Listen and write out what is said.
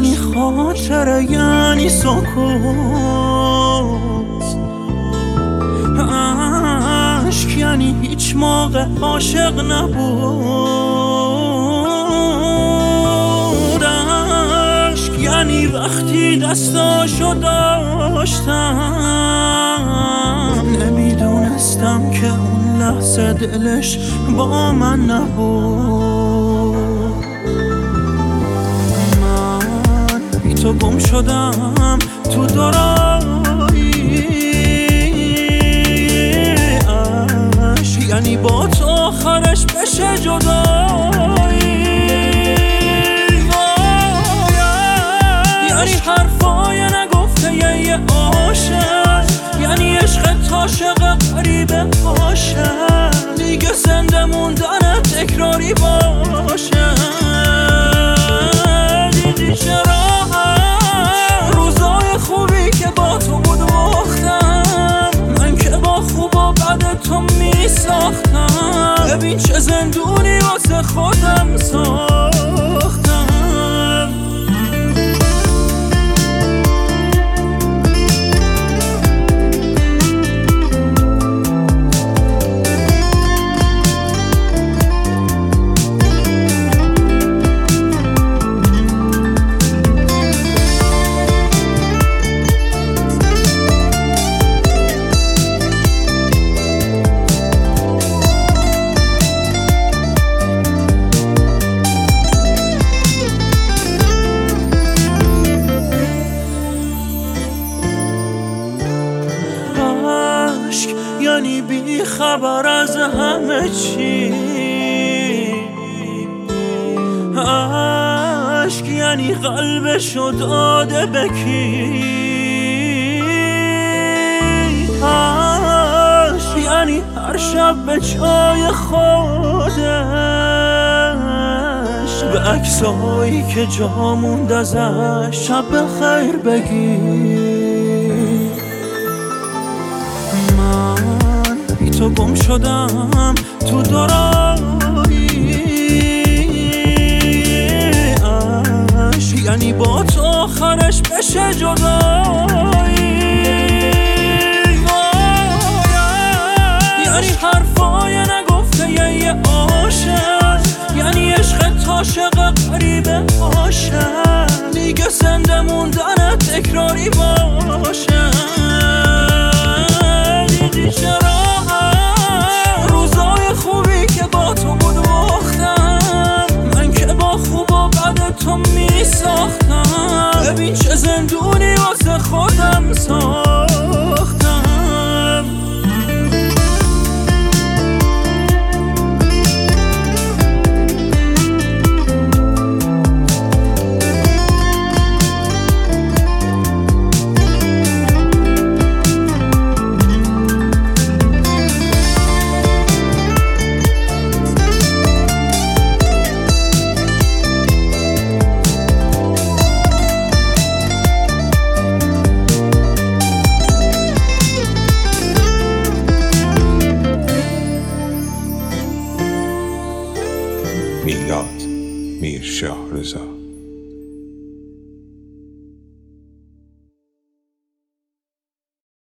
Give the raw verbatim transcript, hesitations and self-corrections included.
یعنی خاطره، یعنی سکوت. عشق یعنی هیچ موقع عاشق نبود. عشق یعنی وقتی دستاشو داشتم نمیدونستم که اون لحظه دلش با من نبود. من بی تو گم شدم تو دورایی، عشق یعنی با تو آخرش بشه جدایی. یعنی حرفای نگفته یه عاشق، یعنی عشق عاشق غریب عاشق، دیگه زنده موندن تکراری باشه. دیدی چرا روزای خوبی که با تو بود باختم، من که با خوب و بد تو می ساختم. ببین چه زندونی واسه خودم ساختم. یعنی بی خبر از همه چی. عشق یعنی قلبشو داده به کی. عشق یعنی هر شب به جای خودش به عکسایی که جا موند ازش شب بخیر بگی. تو گم شدم تو دورایی، عشق یعنی با تو آخرش بشه جدایی. یعنی حرفای نگفته یه عاشق، یعنی عشق عاشق غریب عاشق، دیگه زنده موندن تکراری باشه. دیدی چرا روزای خوبی که با تو بود باختم، من که با خوب و بد تو می ساختم. ببین چه زندونی واسه خودم ساختم. میلاد میرشاه رضا.